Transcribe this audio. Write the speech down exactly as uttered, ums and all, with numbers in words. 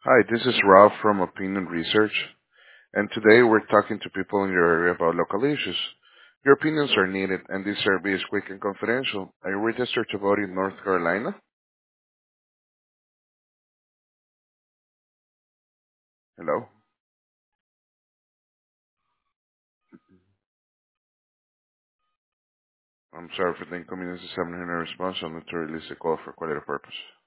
Hi, this is Ralph from Opinion Research, and today we're talking to people in your area about local issues. Your opinions are needed, and this survey is quick and confidential. Are you registered to vote in North Carolina? Hello? I'm sorry for the inconvenience of having a response. I'll need to release the call for quality purpose.